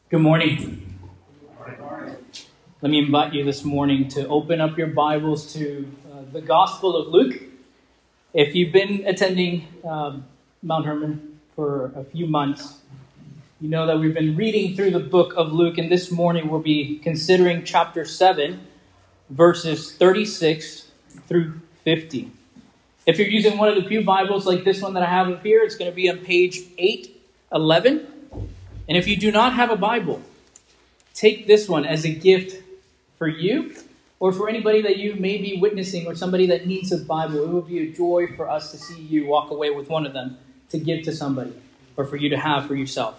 Good morning. Let me invite you this morning to open up your Bibles to the Gospel of Luke. If you've been attending Mount Hermon for a few months, you know that we've been reading through the book of Luke, and this morning we'll be considering chapter 7, verses 36 through 50. If you're using one of the pew Bibles like this one that I have up here, it's going to be on page 811. And if you do not have a Bible, take this one as a gift for you or for anybody that you may be witnessing or somebody that needs a Bible. It will be a joy for us to see you walk away with one of them to give to somebody or for you to have for yourself.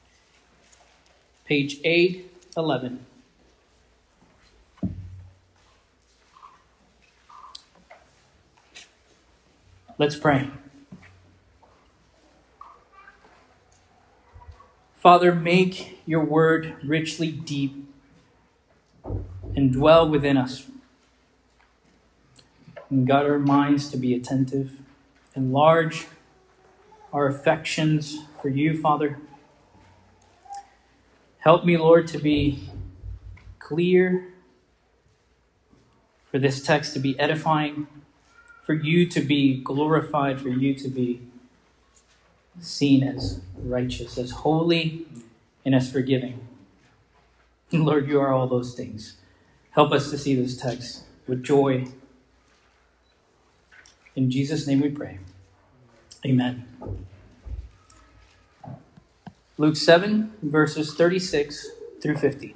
Page 811. Let's pray. Father, make your word richly deep and dwell within us. And guide our minds to be attentive. Enlarge our affections for you, Father. Help me, Lord, to be clear, for this text to be edifying, for you to be glorified, for you to be seen as righteous, as holy, and as forgiving. And Lord, you are all those things. Help us to see this text with joy. In Jesus' name we pray. Amen. Luke 7, verses 36 through 50.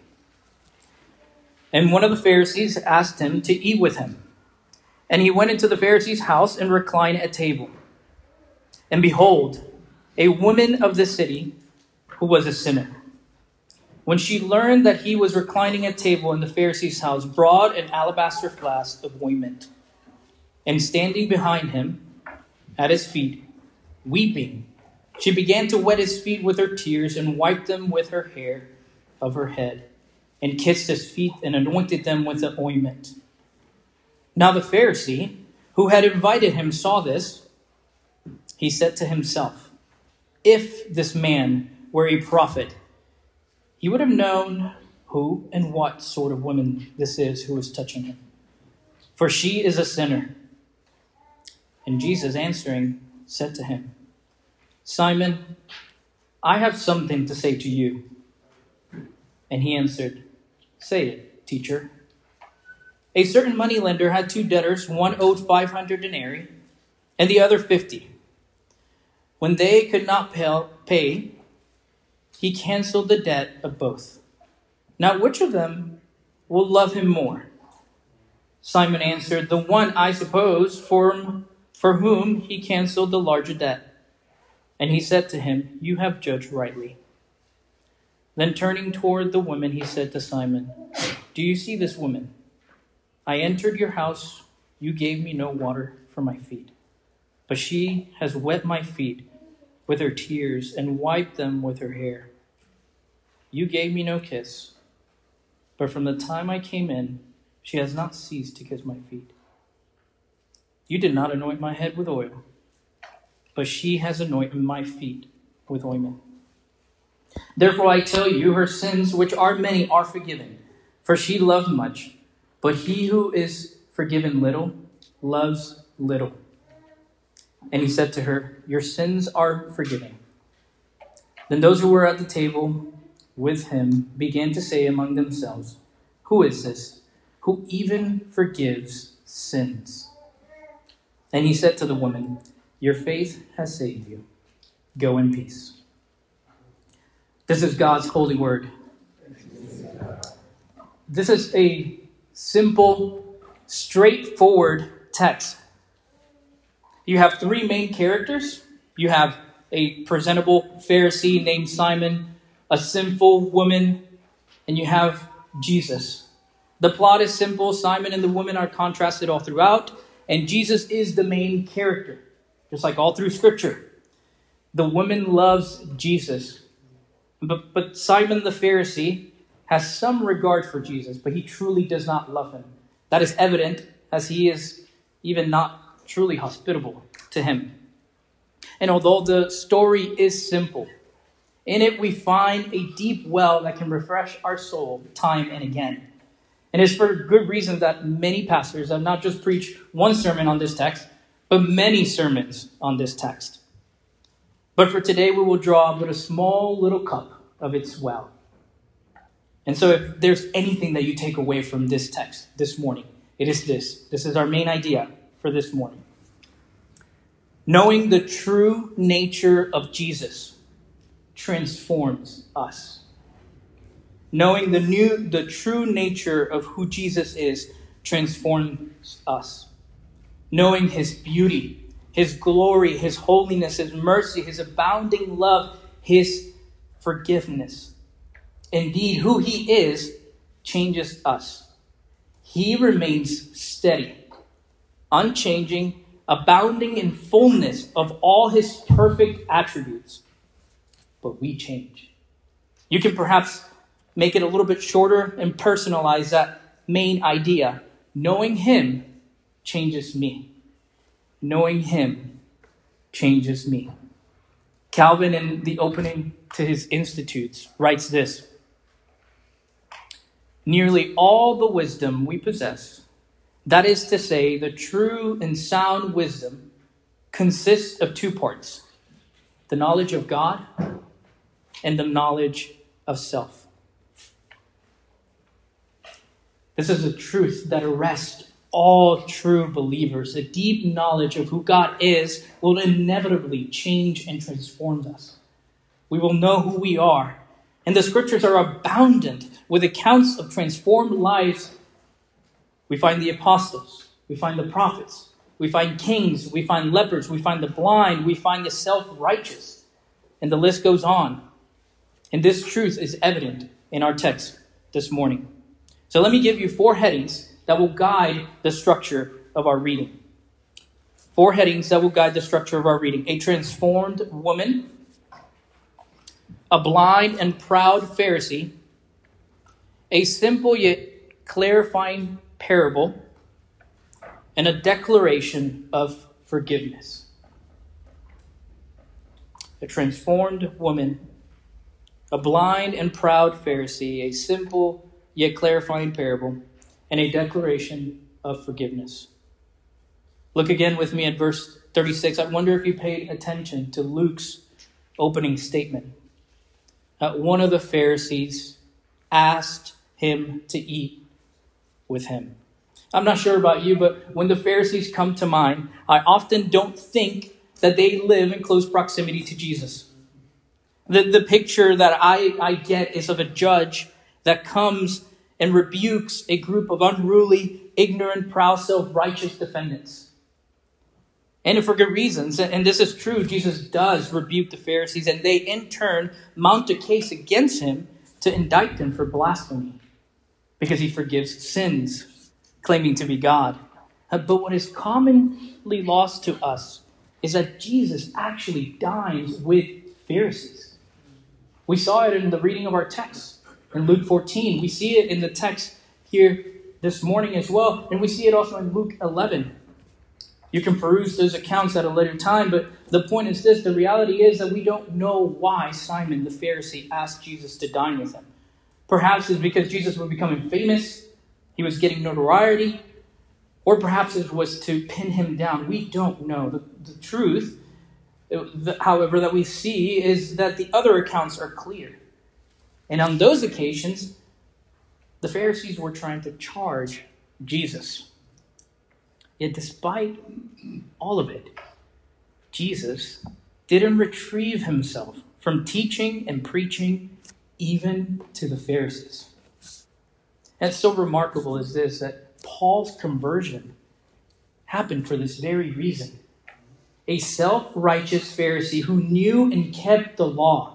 And one of the Pharisees asked him to eat with him. And he went into the Pharisee's house and reclined at table. And behold, a woman of the city who was a sinner, when she learned that he was reclining at table in the Pharisee's house, brought an alabaster flask of ointment, and standing behind him at his feet, weeping, she began to wet his feet with her tears and wiped them with her hair of her head, and kissed his feet and anointed them with the ointment. Now the Pharisee who had invited him saw this. He said to himself, if this man were a prophet, he would have known who and what sort of woman this is who is touching him, for she is a sinner. And Jesus answering said to him, Simon, I have something to say to you. And he answered, say it, teacher. A certain moneylender had two debtors, one owed 500 denarii and the other 50. When they could not pay, he canceled the debt of both. Now, which of them will love him more? Simon answered, the one, I suppose, for whom he canceled the larger debt. And he said to him, you have judged rightly. Then turning toward the woman, he said to Simon, do you see this woman? I entered your house. You gave me no water for my feet, but she has wet my feet with her tears and wiped them with her hair. You gave me no kiss, but from the time I came in, she has not ceased to kiss my feet. You did not anoint my head with oil, but she has anointed my feet with ointment. Therefore I tell you, her sins, which are many, are forgiven, for she loved much. But he who is forgiven little loves little. And he said to her, your sins are forgiven. Then those who were at the table with him began to say among themselves, who is this, who even forgives sins? And he said to the woman, your faith has saved you. Go in peace. This is God's holy word. This is a simple, straightforward text. You have three main characters. You have a presentable Pharisee named Simon, a sinful woman, and you have Jesus. The plot is simple. Simon and the woman are contrasted all throughout, and Jesus is the main character, just like all through Scripture. The woman loves Jesus, but Simon the Pharisee has some regard for Jesus, but he truly does not love him. That is evident as he is even not truly hospitable to him. And although the story is simple, In it, we find a deep well that can refresh our soul time and again. And it's for good reason that many pastors have not just preached one sermon on this text, but many sermons on this text. But for today, we will draw but a small little cup of its well. And so if there's anything that you take away from this text this morning, it is this. This is our main idea for this morning. Knowing the true nature of Jesus transforms us. Knowing the true nature of who Jesus is transforms us. Knowing his beauty, his glory, his holiness, his mercy, his abounding love, his forgiveness. Indeed, who he is changes us. He remains steady, unchanging, abounding in fullness of all his perfect attributes. But we change. You can perhaps make it a little bit shorter and personalize that main idea. Knowing him changes me. Knowing him changes me. Calvin, in the opening to his Institutes, writes this: nearly all the wisdom we possess, that is to say, the true and sound wisdom, consists of two parts: the knowledge of God and the knowledge of self. This is a truth that arrests all true believers. A deep knowledge of who God is will inevitably change and transform us. We will know who we are. And the scriptures are abundant with accounts of transformed lives. We find the apostles. We find the prophets. We find kings. We find lepers. We find the blind. We find the self-righteous. And the list goes on. And this truth is evident in our text this morning. So let me give you 4 headings that will guide the structure of our reading. 4 headings that will guide the structure of our reading. A transformed woman, a blind and proud Pharisee, a simple yet clarifying parable, and a declaration of forgiveness. A transformed woman, a blind and proud Pharisee, a simple yet clarifying parable, and a declaration of forgiveness. Look again with me at verse 36. I wonder if you paid attention to Luke's opening statement. One of the Pharisees asked him to eat with him. I'm not sure about you, but when the Pharisees come to mind, I often don't think that they live in close proximity to Jesus. The picture that I get is of a judge that comes and rebukes a group of unruly, ignorant, proud, self-righteous defendants. And for good reasons. And this is true. Jesus does rebuke the Pharisees, and they in turn mount a case against him to indict him for blasphemy because he forgives sins, claiming to be God. But what is commonly lost to us is that Jesus actually dines with Pharisees. We saw it in the reading of our text in Luke 14. We see it in the text here this morning as well. And we see it also in Luke 11. You can peruse those accounts at a later time. But the point is this. The reality is that we don't know why Simon the Pharisee asked Jesus to dine with him. Perhaps it's because Jesus was becoming famous. He was getting notoriety. Or perhaps it was to pin him down. We don't know. The truth, however, that we see is that the other accounts are clear. And on those occasions, the Pharisees were trying to charge Jesus. Yet despite all of it, Jesus didn't retrieve himself from teaching and preaching even to the Pharisees. And so remarkable is this, that Paul's conversion happened for this very reason. A self-righteous Pharisee who knew and kept the law,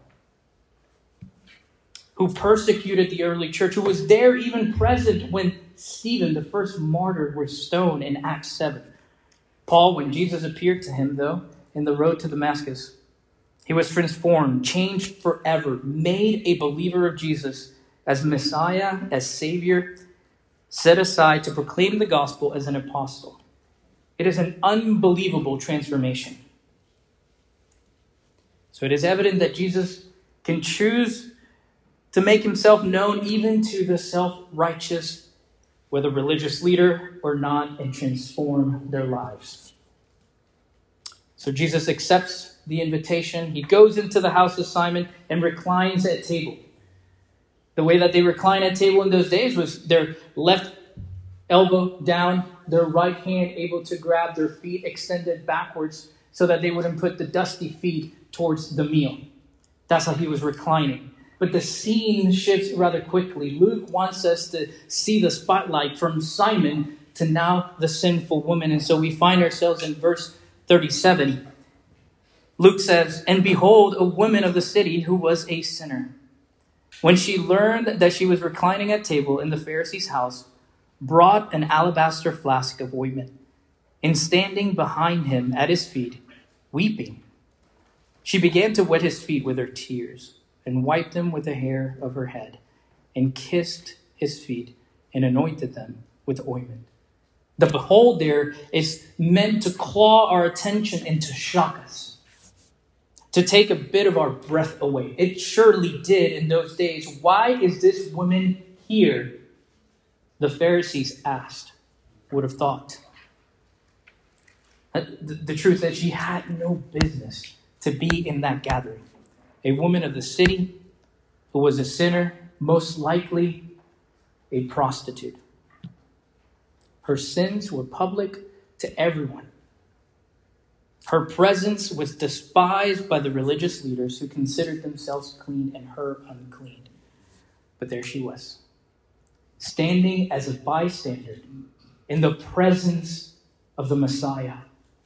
who persecuted the early church, who was there even present when Stephen, the first martyr, was stoned in Acts 7. Paul, when Jesus appeared to him, though, in the road to Damascus, he was transformed, changed forever, made a believer of Jesus as Messiah, as Savior, set aside to proclaim the gospel as an apostle. It is an unbelievable transformation. So it is evident that Jesus can choose to make himself known even to the self-righteous, whether religious leader or not, and transform their lives. So Jesus accepts the invitation. He goes into the house of Simon and reclines at table. The way that they recline at table in those days was their left elbow down, their right hand able to grab their feet extended backwards so that they wouldn't put the dusty feet towards the meal. That's how he was reclining. But the scene shifts rather quickly. Luke wants us to see the spotlight from Simon to now the sinful woman. And so we find ourselves in verse 37. Luke says, "And behold, a woman of the city who was a sinner, when she learned that she was reclining at table in the Pharisee's house, brought an alabaster flask of ointment, and standing behind him at his feet, weeping, she began to wet his feet with her tears, and wiped them with the hair of her head, and kissed his feet, and anointed them with ointment." The behold there is meant to claw our attention and to shock us, to take a bit of our breath away. It surely did in those days. Why is this woman here? The Pharisees asked, would have thought. The truth is, she had no business to be in that gathering. A woman of the city who was a sinner, most likely a prostitute. Her sins were public to everyone. Her presence was despised by the religious leaders who considered themselves clean and her unclean. But there she was, standing as a bystander in the presence of the Messiah.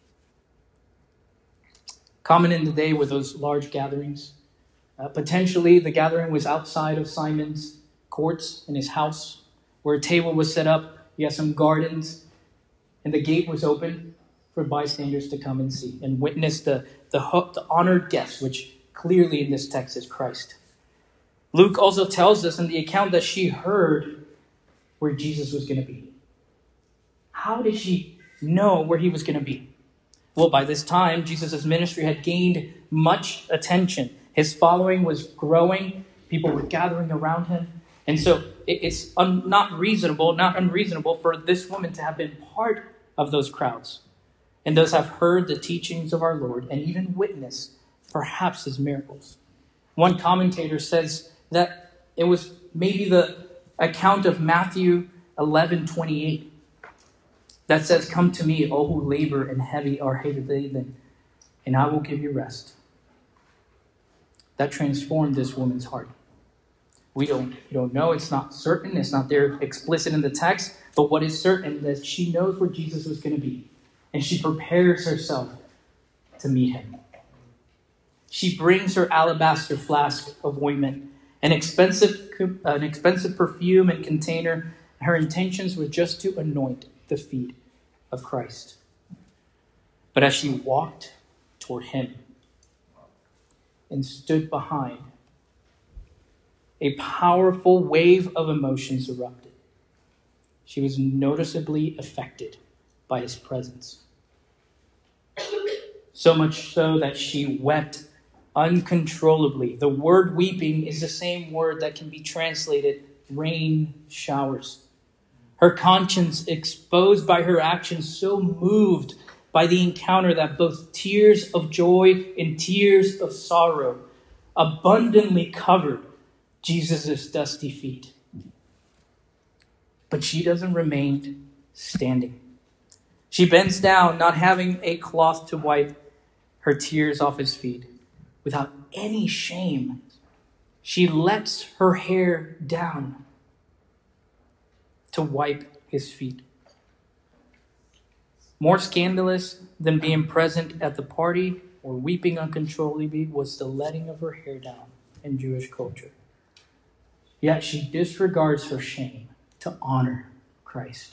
Common in the day were those large gatherings. Potentially, the gathering was outside of Simon's courts in his house, where a table was set up. He had some gardens, and the gate was open for bystanders to come and see and witness the honored guest, which clearly in this text is Christ. Luke also tells us in the account that she heard where Jesus was going to be. How did she know where he was going to be? Well, by this time, Jesus' ministry had gained much attention. His following was growing. People were gathering around him. And so it's not unreasonable for this woman to have been part of those crowds and thus have heard the teachings of our Lord and even witnessed perhaps his miracles. One commentator says that it was maybe the account of Matthew 11:28 that says, "Come to me, all who labor and are heavy laden, and I will give you rest." That transformed this woman's heart. We don't know. It's not certain. It's not there explicit in the text. But what is certain is that she knows where Jesus was going to be. And she prepares herself to meet him. She brings her alabaster flask of ointment, an expensive perfume and container. Her intentions were just to anoint the feet of Christ. But as she walked toward him and stood behind, a powerful wave of emotions erupted. She was noticeably affected by his presence. So much so that she wept uncontrollably. The word weeping is the same word that can be translated rain showers. Her conscience, exposed by her actions, so moved by the encounter that both tears of joy and tears of sorrow abundantly covered Jesus' dusty feet. But she doesn't remain standing. She bends down, not having a cloth to wipe her tears off his feet. Without any shame, she lets her hair down to wipe his feet. More scandalous than being present at the party or weeping uncontrollably was the letting of her hair down in Jewish culture. Yet she disregards her shame to honor Christ.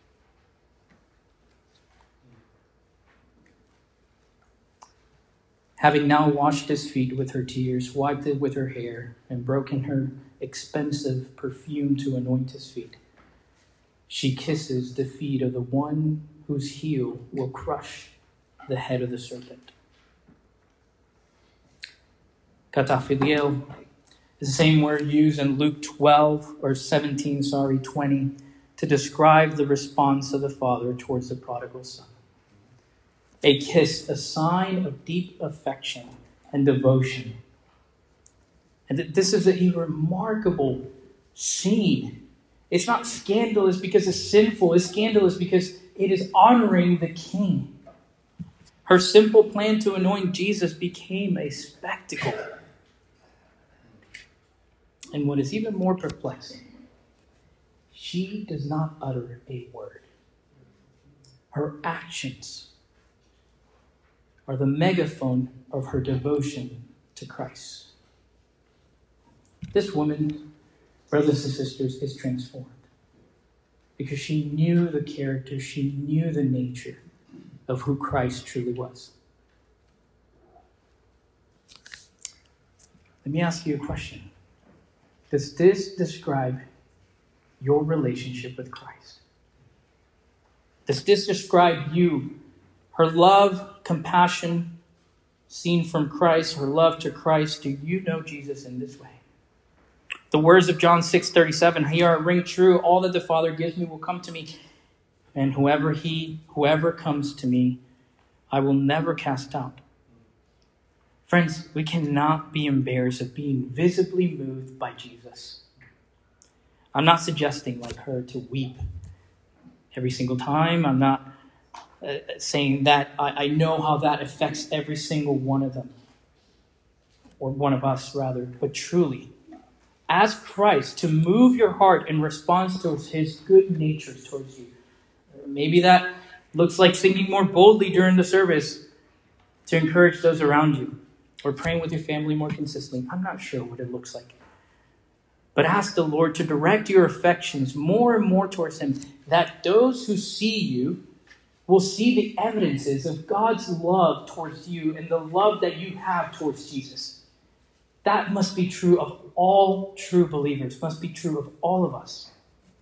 Having now washed his feet with her tears, wiped it with her hair, and broken her expensive perfume to anoint his feet, she kisses the feet of the one whose heel will crush the head of the serpent. Kataphileo is the same word used in Luke 20 to describe the response of the father towards the prodigal son. A kiss, a sign of deep affection and devotion. And this is a remarkable scene. It's not scandalous because it's sinful. It's scandalous because it is honoring the king. Her simple plan to anoint Jesus became a spectacle. And what is even more perplexing, she does not utter a word. Her actions are the megaphone of her devotion to Christ. This woman, brothers and sisters, is transformed because she knew the character, she knew the nature of who Christ truly was. Let me ask you a question. Does this describe your relationship with Christ? Does this describe you? Her love, compassion, seen from Christ, her love to Christ. Do you know Jesus in this way? The words of John 6:37, here ring true, all that the Father gives me will come to me, and whoever comes to me, I will never cast out. Friends, we cannot be embarrassed of being visibly moved by Jesus. I'm not suggesting like her to weep every single time. I'm not saying that I know how that affects every single one of them, or one of us rather, but truly, ask Christ to move your heart in response to his good nature towards you. Maybe that looks like singing more boldly during the service to encourage those around you, or praying with your family more consistently. I'm not sure what it looks like. But ask the Lord to direct your affections more and more towards him, that those who see you will see the evidences of God's love towards you and the love that you have towards Jesus. That must be true of all true believers, must be true of all of us.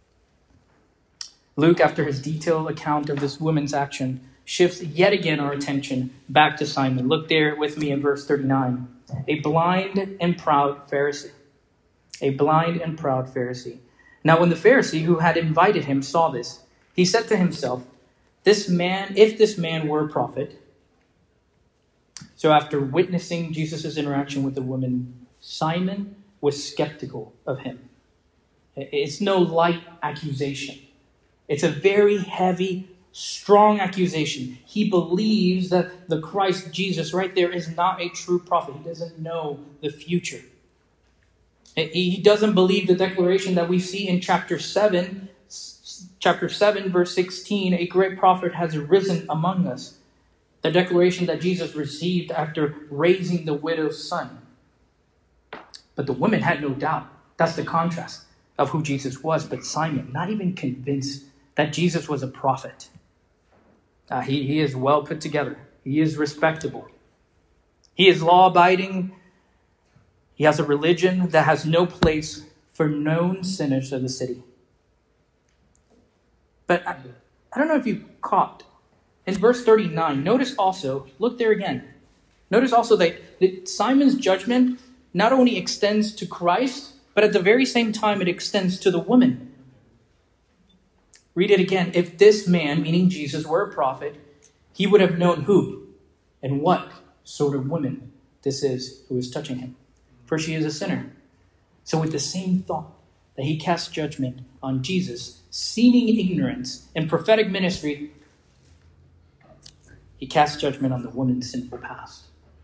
Luke, after his detailed account of this woman's action, shifts yet again our attention back to Simon. Look there with me in verse 39. A blind and proud Pharisee. A blind and proud Pharisee. Now when the Pharisee who had invited him saw this, he said to himself, if this man were a prophet. So after witnessing Jesus' interaction with the woman, Simon was skeptical of him. It's no light accusation. It's a very heavy, strong accusation. He believes that the Christ Jesus right there is not a true prophet. He doesn't know the future. He doesn't believe the declaration that we see in chapter 7, verse 16, a great prophet has arisen among us. The declaration that Jesus received after raising the widow's son. But the woman had no doubt. That's the contrast of who Jesus was. But Simon, not even convinced that Jesus was a prophet. He is well put together. He is respectable. He is law-abiding. He has a religion that has no place for known sinners of the city. But I don't know if you caught. In verse 39, notice also, look there again. Notice also that Simon's judgment not only extends to Christ, but at the very same time it extends to the woman. Read it again. If this man, meaning Jesus, were a prophet, he would have known who and what sort of woman this is who is touching him. For she is a sinner. So with the same thought that he casts judgment on Jesus, seeming ignorance in prophetic ministry, he casts judgment on the woman's sinful past.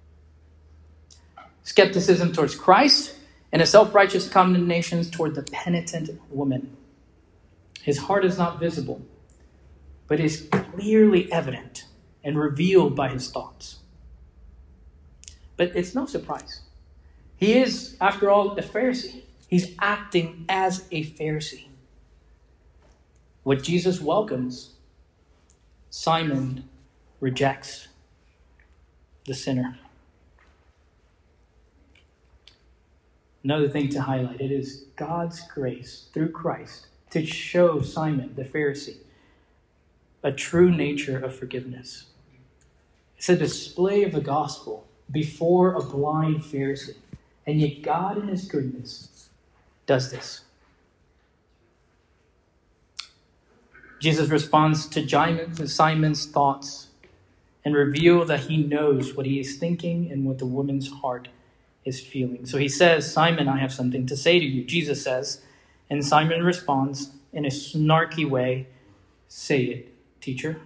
Skepticism towards Christ and a self-righteous condemnation toward the penitent woman. His heart is not visible, but is clearly evident and revealed by his thoughts. But it's no surprise. He is, after all, a Pharisee. He's acting as a Pharisee. What Jesus welcomes, Simon rejects the sinner. Another thing to highlight, it is God's grace through Christ to show Simon, the Pharisee, a true nature of forgiveness. It's a display of the gospel before a blind Pharisee. And yet God in his goodness does this. Jesus responds to Simon's thoughts and reveals that he knows what he is thinking and what the woman's heart is feeling. So he says, Simon, I have something to say to you. Jesus says, and Simon responds in a snarky way, say it, teacher.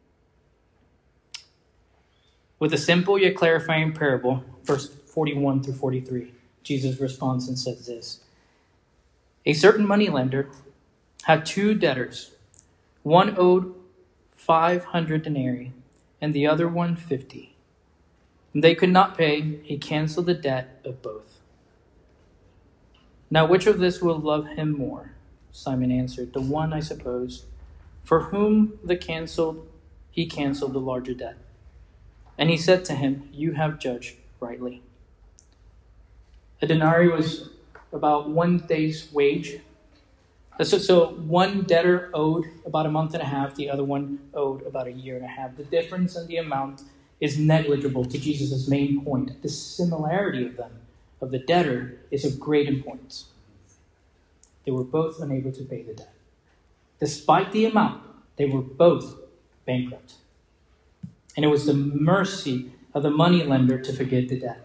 With a simple yet clarifying parable, verse 41 through 43, Jesus responds and says this. A certain moneylender had two debtors. One owed 500 denarii and the other 150. When they could not pay, he canceled the debt of both. Now which of this will love him more? Simon answered, the one, I suppose, for whom he canceled the larger debt. And he said to him, you have judged rightly. A denarii was about 1 day's wage. So one debtor owed about a month and a half, the other one owed about a year and a half. The difference in the amount is negligible to Jesus' main point. The similarity of them, of the debtor, is of great importance. They were both unable to pay the debt. Despite the amount, they were both bankrupt. And it was the mercy of the moneylender to forgive the debt.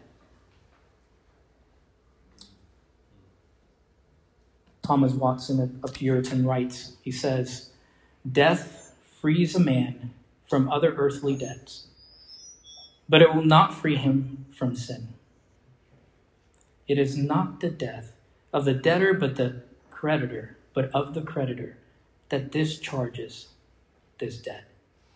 Thomas Watson, a Puritan, writes, he says, death frees a man from other earthly debts, but it will not free him from sin. It is not the death of the debtor, but of the creditor that discharges this debt.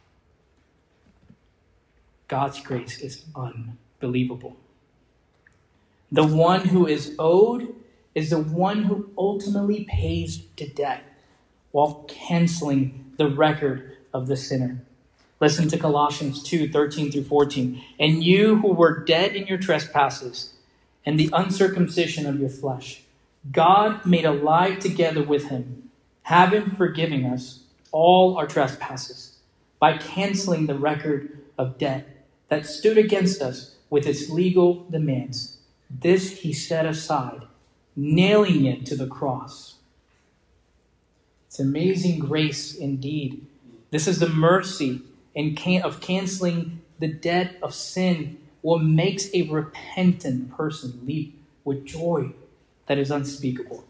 God's grace is unbelievable. The one who is owed is the one who ultimately pays the debt while canceling the record of the sinner. Listen to Colossians 2:13 through 14. And you who were dead in your trespasses and the uncircumcision of your flesh, God made alive together with him, having forgiven us all our trespasses by canceling the record of debt that stood against us with its legal demands. This he set aside, nailing it to the cross. It's amazing grace indeed. This is the mercy of canceling the debt of sin, what makes a repentant person leap with joy that is unspeakable.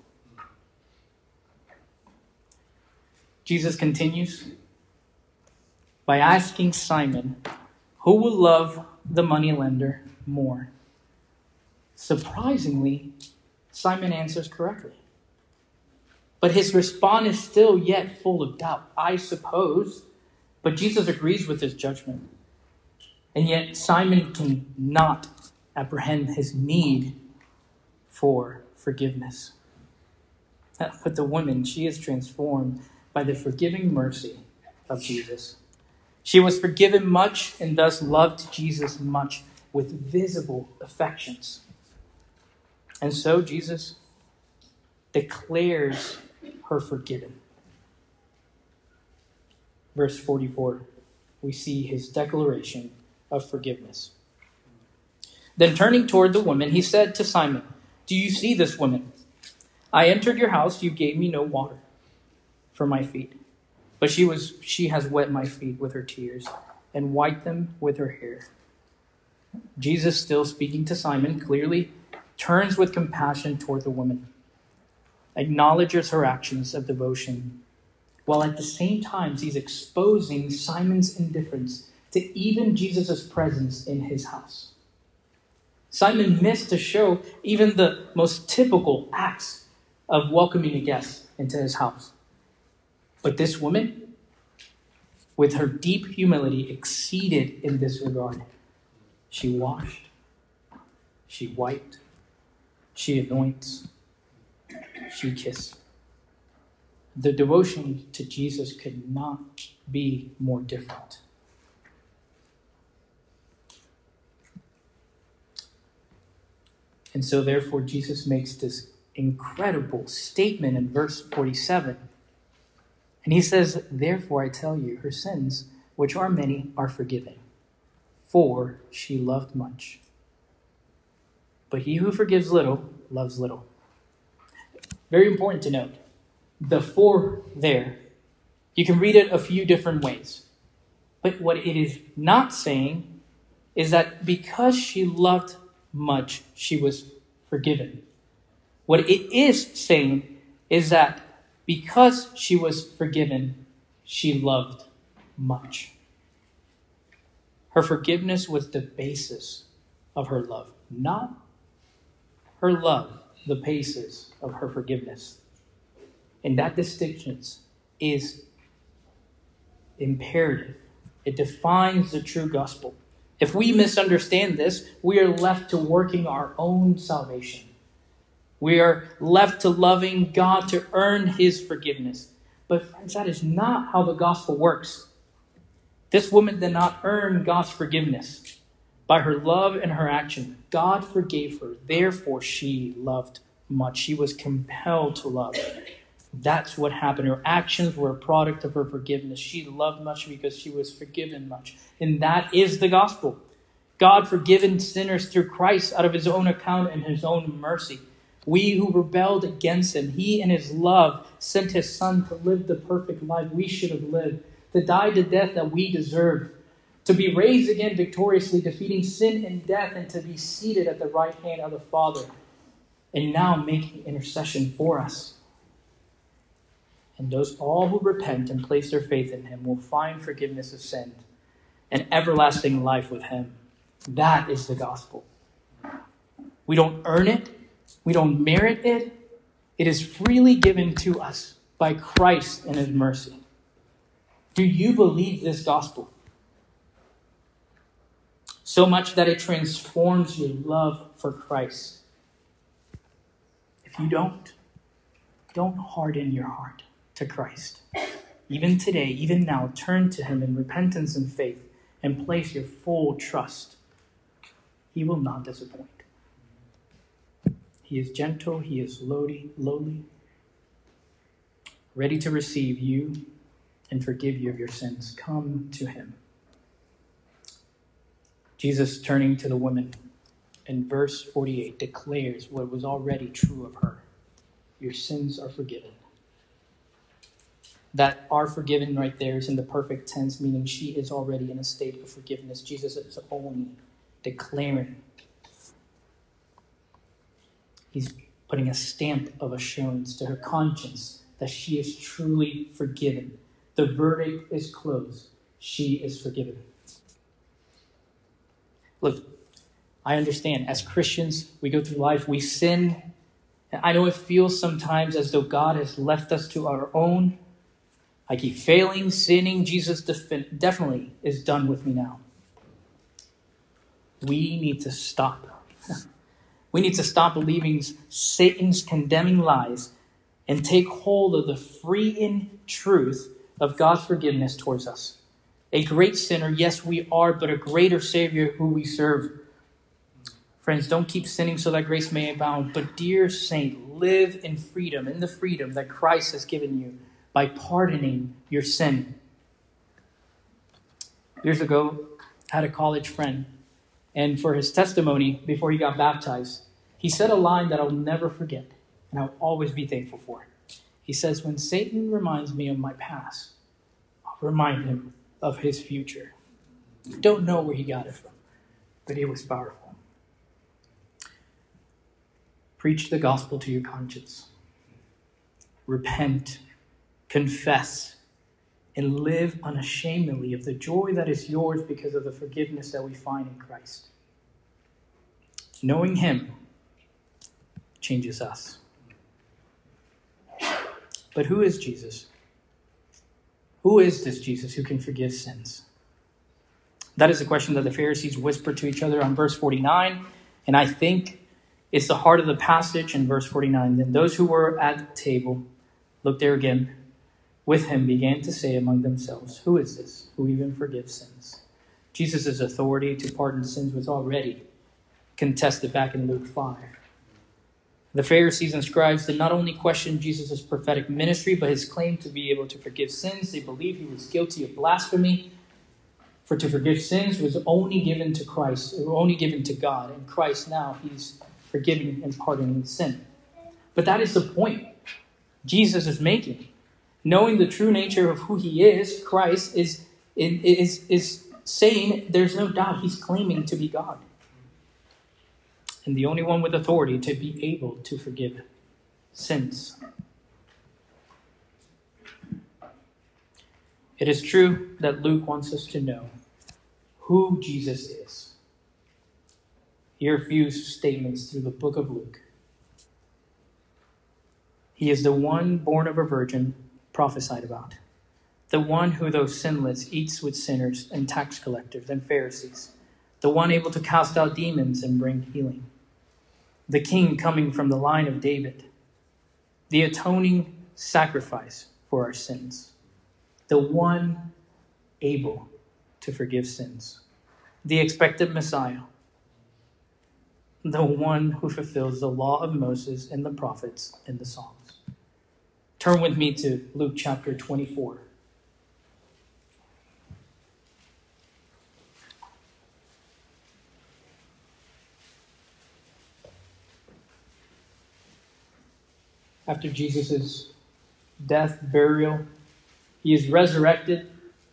Jesus continues by asking Simon, who will love the moneylender more? Surprisingly, Simon answers correctly. But his response is still yet full of doubt. I suppose. But Jesus agrees with his judgment. And yet Simon cannot apprehend his need for forgiveness. But the woman, she is transformed by the forgiving mercy of Jesus. She was forgiven much and thus loved Jesus much with visible affections. And so Jesus declares her forgiven. Verse 44, we see his declaration of forgiveness. Then turning toward the woman, he said to Simon, do you see this woman? I entered your house, you gave me no water for my feet, but she has wet my feet with her tears and wiped them with her hair. Jesus, still speaking to Simon, clearly turns with compassion toward the woman, acknowledges her actions of devotion, while at the same time he's exposing Simon's indifference to even Jesus' presence in his house. Simon missed to show even the most typical acts of welcoming a guest into his house. But this woman, with her deep humility, exceeded in this regard. She washed, she wiped, she anoints, she kissed. The devotion to Jesus could not be more different. And so therefore Jesus makes this incredible statement in verse 47. And he says, therefore I tell you, her sins, which are many, are forgiven, for she loved much. but he who forgives little loves little. Very important to note. The "for" there, you can read it a few different ways. But what it is not saying is that because she loved much, she was forgiven. What it is saying is that because she was forgiven, she loved much. Her forgiveness was the basis of her love, not her love, the basis of her forgiveness. And that distinction is imperative. It defines the true gospel. If we misunderstand this, we are left to working our own salvation. We are left to loving God to earn his forgiveness. But friends, that is not how the gospel works. This woman did not earn God's forgiveness by her love and her action. God forgave her. Therefore, she loved much. She was compelled to love. That's what happened. Her actions were a product of her forgiveness. She loved much because she was forgiven much. And that is the gospel. God forgiven sinners through Christ out of his own account and his own mercy. We who rebelled against him, he in his love sent his son to live the perfect life we should have lived, to die the death that we deserved, to be raised again victoriously, defeating sin and death, and to be seated at the right hand of the Father, and now making intercession for us. And those all who repent and place their faith in him will find forgiveness of sin and everlasting life with him. That is the gospel. We don't earn it. We don't merit it. It is freely given to us by Christ and his mercy. Do you believe this gospel? So much that it transforms your love for Christ. If you don't harden your heart to Christ. Even today, even now, turn to him in repentance and faith and place your full trust. He will not disappoint. He is gentle, he is lowly, ready to receive you and forgive you of your sins. Come to him. Jesus, turning to the woman in verse 48, declares what was already true of her. Your sins are forgiven. That "are forgiven" right there is in the perfect tense, meaning she is already in a state of forgiveness. Jesus is only declaring. He's putting a stamp of assurance to her conscience that she is truly forgiven. The verdict is closed. She is forgiven. Look, I understand. As Christians, we go through life, we sin. And I know it feels sometimes as though God has left us to our own. I keep failing, sinning. Jesus definitely is done with me now. We need to stop. We need to stop believing Satan's condemning lies and take hold of the freeing truth of God's forgiveness towards us. A great sinner, yes, we are, but a greater Savior who we serve. Friends, don't keep sinning so that grace may abound. But dear saint, live in freedom, in the freedom that Christ has given you by pardoning your sin. Years ago, I had a college friend, and for his testimony before he got baptized, he said a line that I'll never forget, and I'll always be thankful for. He says, when Satan reminds me of my past, I'll remind him of his future. Don't know where he got it from, but it was powerful. Preach the gospel to your conscience. Repent, confess, and live unashamedly of the joy that is yours because of the forgiveness that we find in Christ. Knowing him changes us. But who is Jesus? Who is this Jesus who can forgive sins? That is the question that the Pharisees whispered to each other on verse 49. And I think it's the heart of the passage in verse 49. Then those who were at the table, look there again, with him began to say among themselves, who is this who even forgives sins? Jesus' authority to pardon sins was already contested back in Luke 5. The Pharisees and scribes did not only question Jesus' prophetic ministry, but his claim to be able to forgive sins. They believed he was guilty of blasphemy. For to forgive sins was only given to Christ, or only given to God. And Christ now, he's forgiving and pardoning sin. But that is the point Jesus is making. Knowing the true nature of who he is, Christ is saying there's no doubt he's claiming to be God. And the only one with authority to be able to forgive sins. It is true that Luke wants us to know who Jesus is. Here are a few statements through the book of Luke. He is the one born of a virgin prophesied about. The one who, though sinless, eats with sinners and tax collectors and Pharisees. The one able to cast out demons and bring healing. The king coming from the line of David. The atoning sacrifice for our sins. The one able to forgive sins. The expected Messiah. The one who fulfills the law of Moses and the prophets and the Psalms. Turn with me to Luke chapter 24. After Jesus' death, burial, he is resurrected.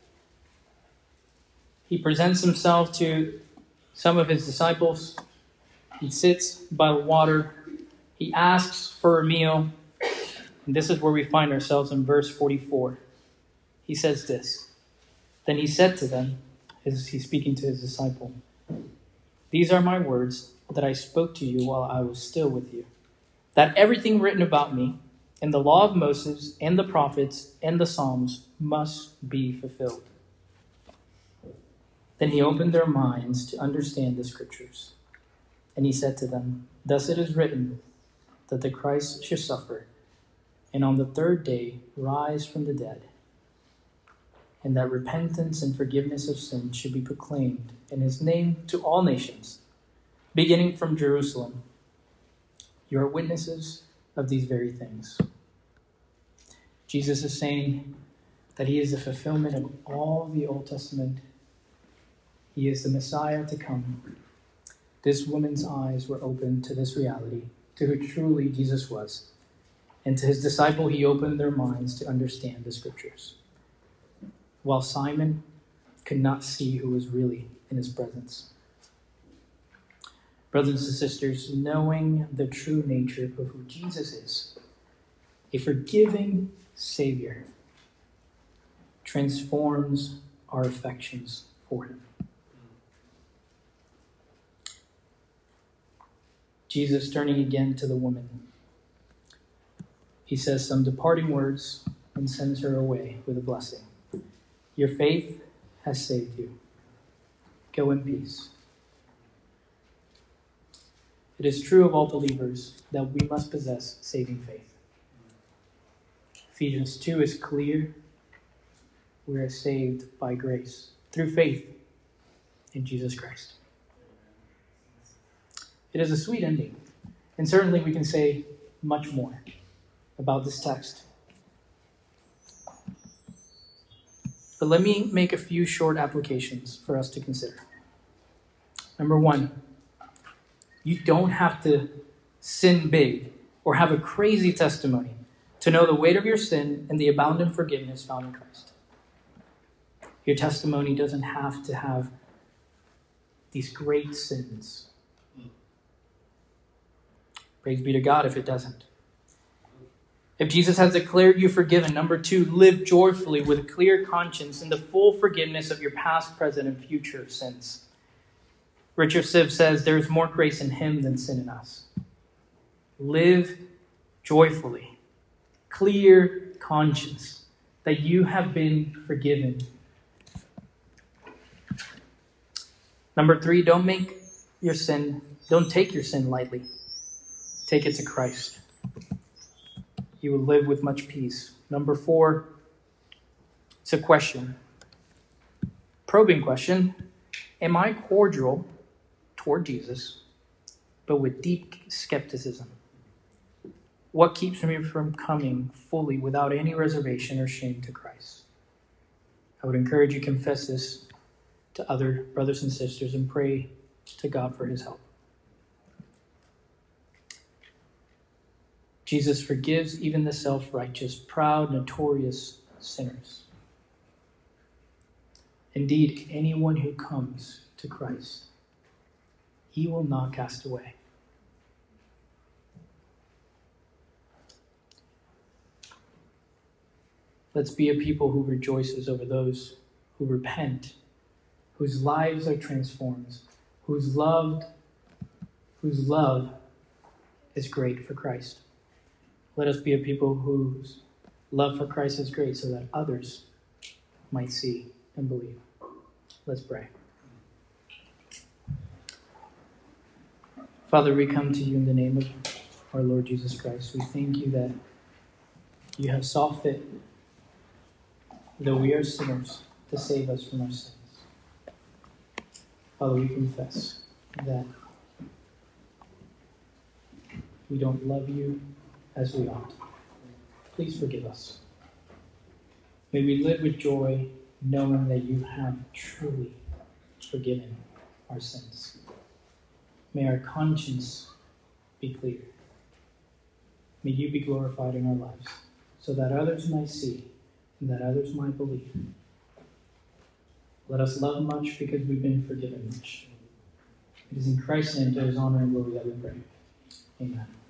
He presents himself to some of his disciples. He sits by the water. He asks for a meal. And this is where we find ourselves in verse 44. He says this. Then he said to them, as he's speaking to his disciple, "These are my words that I spoke to you while I was still with you, that everything written about me in the law of Moses and the prophets and the Psalms must be fulfilled." Then he opened their minds to understand the scriptures. And he said to them, "Thus it is written that the Christ should suffer, and on the third day rise from the dead, and that repentance and forgiveness of sins should be proclaimed in his name to all nations, beginning from Jerusalem. You are witnesses of these very things." Jesus is saying that he is the fulfillment of all the Old Testament. He is the Messiah to come. This woman's eyes were opened to this reality, to who truly Jesus was. And to his disciple, he opened their minds to understand the scriptures. While Simon could not see who was really in his presence. Brothers and sisters, knowing the true nature of who Jesus is, a forgiving Savior, transforms our affections for him. Jesus, turning again to the woman, he says some departing words and sends her away with a blessing. Your faith has saved you. Go in peace. It is true of all believers that we must possess saving faith. Ephesians 2 is clear. We are saved by grace through faith in Jesus Christ. It is a sweet ending, and certainly we can say much more about this text. But let me make a few short applications for us to consider. Number one, you don't have to sin big or have a crazy testimony to know the weight of your sin and the abundant forgiveness found in Christ. Your testimony doesn't have to have these great sins. Praise be to God if it doesn't. If Jesus has declared you forgiven, number two, live joyfully with a clear conscience in the full forgiveness of your past, present, and future sins. Richard Sibb says there is more grace in him than sin in us. Live joyfully, clear conscience that you have been forgiven. Number three, don't take your sin lightly. Take it to Christ. You will live with much peace. Number four, it's a question. Probing question. Am I cordial toward Jesus, but with deep skepticism? What keeps me from coming fully without any reservation or shame to Christ? I would encourage you to confess this to other brothers and sisters and pray to God for his help. Jesus forgives even the self-righteous, proud, notorious sinners. Indeed, anyone who comes to Christ, he will not cast away. Let's be a people who rejoices over those who repent, whose lives are transformed, whose love is great for Christ. Let us be a people whose love for Christ is great so that others might see and believe. Let's pray. Father, we come to you in the name of our Lord Jesus Christ. We thank you that you have saw fit, though we are sinners, to save us from our sins. Father, we confess that we don't love you as we ought. Please forgive us. May we live with joy, knowing that you have truly forgiven our sins. May our conscience be clear. May you be glorified in our lives, so that others might see and that others might believe. Let us love much because we've been forgiven much. It is in Christ's name, to his honor and glory, that we pray. Amen.